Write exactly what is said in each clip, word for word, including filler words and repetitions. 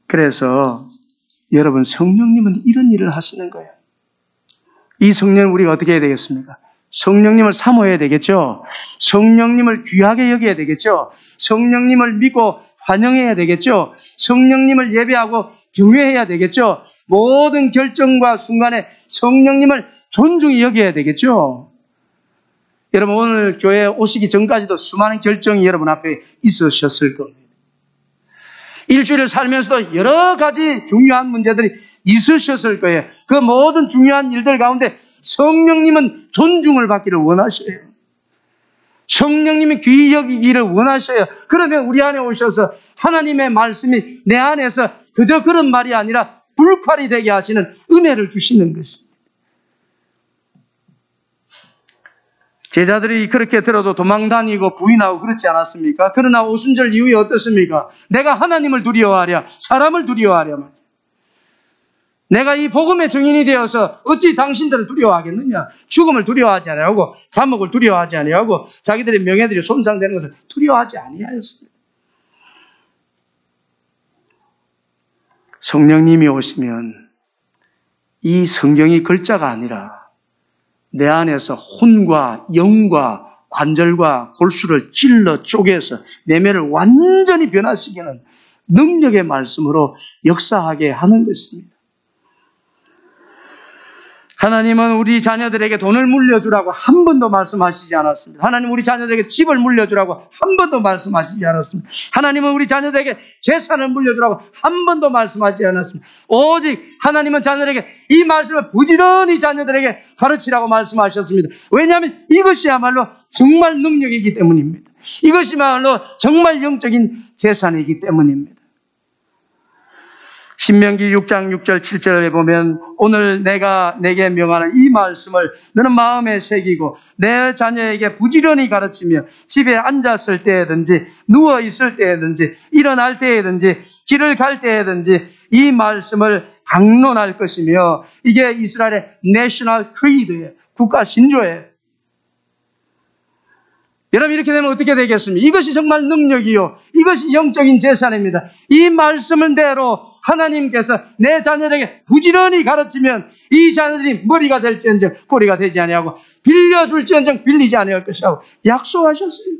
그래서 여러분, 성령님은 이런 일을 하시는 거예요. 이 성령을 우리가 어떻게 해야 되겠습니까? 성령님을 사모해야 되겠죠. 성령님을 귀하게 여겨야 되겠죠. 성령님을 믿고 환영해야 되겠죠. 성령님을 예배하고 경외해야 되겠죠. 모든 결정과 순간에 성령님을 존중히 여겨야 되겠죠. 여러분, 오늘 교회에 오시기 전까지도 수많은 결정이 여러분 앞에 있으셨을 겁니다. 일주일을 살면서도 여러 가지 중요한 문제들이 있으셨을 거예요. 그 모든 중요한 일들 가운데 성령님은 존중을 받기를 원하셔요. 성령님이 귀히 여기기를 원하셔요. 그러면 우리 안에 오셔서 하나님의 말씀이 내 안에서 그저 그런 말이 아니라 불칼이 되게 하시는 은혜를 주시는 것입니다. 제자들이 그렇게 들어도 도망다니고 부인하고 그렇지 않았습니까? 그러나 오순절 이후에 어떻습니까? 내가 하나님을 두려워하랴, 사람을 두려워하랴. 내가 이 복음의 증인이 되어서 어찌 당신들을 두려워하겠느냐? 죽음을 두려워하지 아니하고 감옥을 두려워하지 아니하고 자기들의 명예들이 손상되는 것을 두려워하지 아니하였습니다. 성령님이 오시면 이 성경이 글자가 아니라 내 안에서 혼과 영과 관절과 골수를 찔러 쪼개서 내면을 완전히 변화시키는 능력의 말씀으로 역사하게 하는 것입니다. 하나님은 우리 자녀들에게 돈을 물려주라고 한 번도 말씀하시지 않았습니다. 하나님은 우리 자녀들에게 집을 물려주라고 한 번도 말씀하시지 않았습니다. 하나님은 우리 자녀들에게 재산을 물려주라고 한 번도 말씀하지 않았습니다. 오직 하나님은 자녀들에게 이 말씀을 부지런히 자녀들에게 가르치라고 말씀하셨습니다. 왜냐하면 이것이야말로 정말 능력이기 때문입니다. 이것이야말로 정말 영적인 재산이기 때문입니다. 신명기 육 장 육 절 칠 절에 보면 오늘 내가 내게 명하는 이 말씀을 너는 마음에 새기고 내 자녀에게 부지런히 가르치며 집에 앉았을 때든지 누워 있을 때든지 일어날 때든지 길을 갈 때든지 이 말씀을 강론할 것이며 이게 이스라엘의 내셔널 크리드예요. 국가 신조예요. 여러분, 이렇게 되면 어떻게 되겠습니까? 이것이 정말 능력이요, 이것이 영적인 재산입니다. 이 말씀을 대로 하나님께서 내 자녀에게 부지런히 가르치면 이 자녀들이 머리가 될지언정 꼬리가 되지 아니하고 빌려줄지언정 빌리지 아니할 것이라고 약속하셨어요.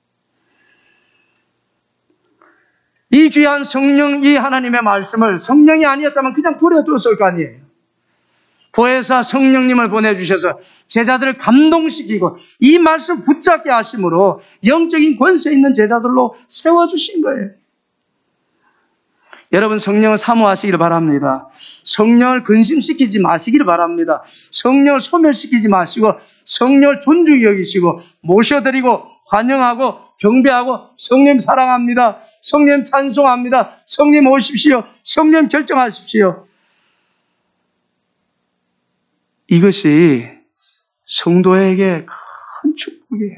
이 귀한 성령, 이 하나님의 말씀을 성령이 아니었다면 그냥 버려두었을 거 아니에요. 보혜사 성령님을 보내주셔서 제자들을 감동시키고 이 말씀 붙잡게 하심으로 영적인 권세 있는 제자들로 세워주신 거예요. 여러분, 성령을 사모하시기를 바랍니다. 성령을 근심시키지 마시기를 바랍니다. 성령을 소멸시키지 마시고 성령을 존중히 여기시고 모셔드리고 환영하고 경배하고 성령 사랑합니다. 성령 찬송합니다. 성령 오십시오. 성령 결정하십시오. 이것이 성도에게 큰 축복이에요.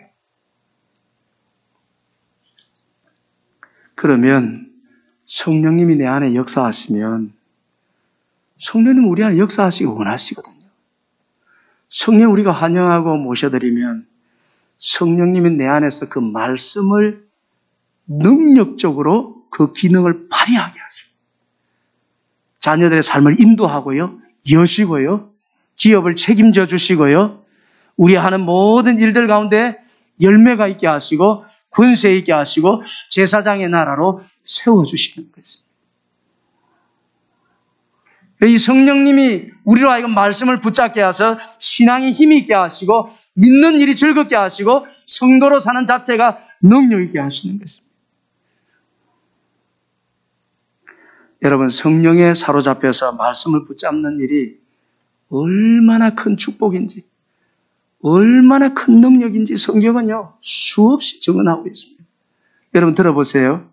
그러면 성령님이 내 안에 역사하시면 성령님 우리 안에 역사하시기 원하시거든요. 성령 우리가 환영하고 모셔드리면 성령님이 내 안에서 그 말씀을 능력적으로 그 기능을 발휘하게 하시고 자녀들의 삶을 인도하고요, 여시고요, 기업을 책임져 주시고요, 우리 하는 모든 일들 가운데 열매가 있게 하시고 권세 있게 하시고 제사장의 나라로 세워주시는 것입니다. 이 성령님이 우리로 하여금 말씀을 붙잡게 하셔서 신앙이 힘이 있게 하시고 믿는 일이 즐겁게 하시고 성도로 사는 자체가 능력 있게 하시는 것입니다. 여러분, 성령에 사로잡혀서 말씀을 붙잡는 일이 얼마나 큰 축복인지, 얼마나 큰 능력인지 성경은요 수없이 증언하고 있습니다. 여러분 들어보세요.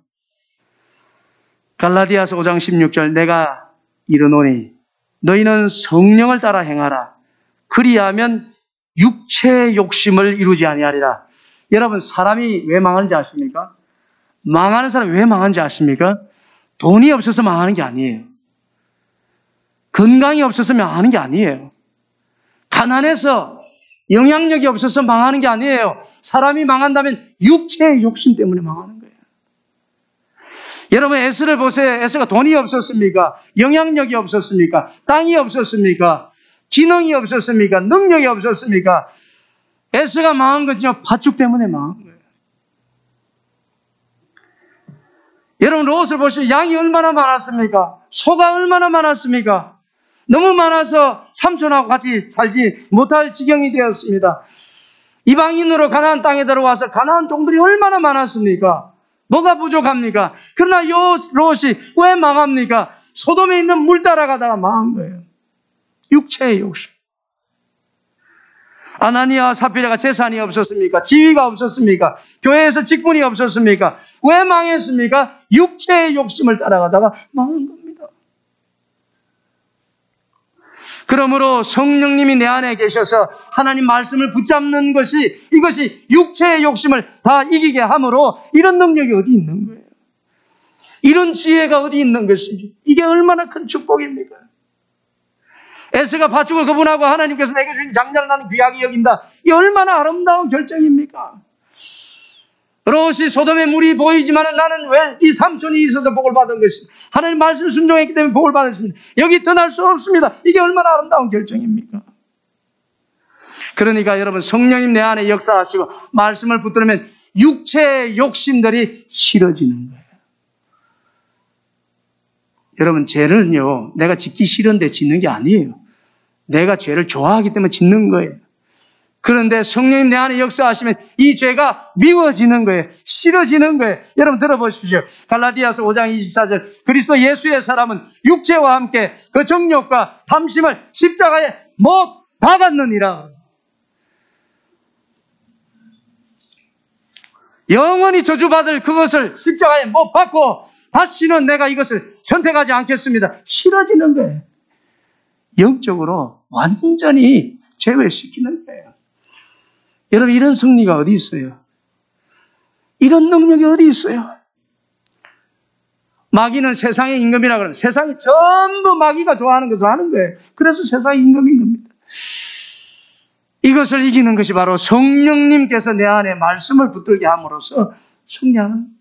갈라디아서 오 장 십육 절, 내가 이르노니 너희는 성령을 따라 행하라. 그리하면 육체의 욕심을 이루지 아니하리라. 여러분, 사람이 왜 망하는지 아십니까? 망하는 사람이 왜 망하는지 아십니까? 돈이 없어서 망하는 게 아니에요. 건강이 없어서 망하는 게 아니에요. 가난해서 영향력이 없어서 망하는 게 아니에요. 사람이 망한다면 육체의 욕심 때문에 망하는 거예요. 여러분 에스를 보세요. 에스가 돈이 없었습니까? 영향력이 없었습니까? 땅이 없었습니까? 지능이 없었습니까? 능력이 없었습니까? 에스가 망한 거죠. 팥죽 때문에 망한 거예요. 여러분 롯을 보시면 양이 얼마나 많았습니까? 소가 얼마나 많았습니까? 너무 많아서 삼촌하고 같이 살지 못할 지경이 되었습니다. 이방인으로 가나안 땅에 들어와서 가나안 종들이 얼마나 많았습니까? 뭐가 부족합니까? 그러나 요 롯이 왜 망합니까? 소돔에 있는 물 따라가다가 망한 거예요. 육체의 욕심. 아나니아와 삽비라가 재산이 없었습니까? 지위가 없었습니까? 교회에서 직분이 없었습니까? 왜 망했습니까? 육체의 욕심을 따라가다가 망한 겁니다. 그러므로 성령님이 내 안에 계셔서 하나님 말씀을 붙잡는 것이, 이것이 육체의 욕심을 다 이기게 함으로 이런 능력이 어디 있는 거예요? 이런 지혜가 어디 있는 것인지, 이게 얼마나 큰 축복입니까? 에스가 팥죽을 거분하고 하나님께서 내게 주신 장자를 나는 귀하게 여긴다. 이게 얼마나 아름다운 결정입니까? 롯이 소돔에 물이 보이지만 나는 왜 이 삼촌이 있어서 복을 받은 것입니다. 하나님 말씀을 순종했기 때문에 복을 받았습니다. 여기 떠날 수 없습니다. 이게 얼마나 아름다운 결정입니까? 그러니까 여러분 성령님 내 안에 역사하시고 말씀을 붙들면 육체의 욕심들이 싫어지는 거예요. 여러분 죄는요 내가 짓기 싫은데 짓는 게 아니에요. 내가 죄를 좋아하기 때문에 짓는 거예요. 그런데 성령님 내 안에 역사하시면 이 죄가 미워지는 거예요. 싫어지는 거예요. 여러분 들어보십시오. 갈라디아서 오 장 이십사 절 그리스도 예수의 사람은 육체와 함께 그 정욕과 탐심을 십자가에 못 박았느니라. 영원히 저주받을 그것을 십자가에 못 박고 다시는 내가 이것을 선택하지 않겠습니다. 싫어지는 거예요. 영적으로 완전히 제외시키는 거예요. 여러분 이런 승리가 어디 있어요? 이런 능력이 어디 있어요? 마귀는 세상의 임금이라 그러면 세상이 전부 마귀가 좋아하는 것을 하는 거예요. 그래서 세상의 임금인 겁니다. 이것을 이기는 것이 바로 성령님께서 내 안에 말씀을 붙들게 함으로써 승리하는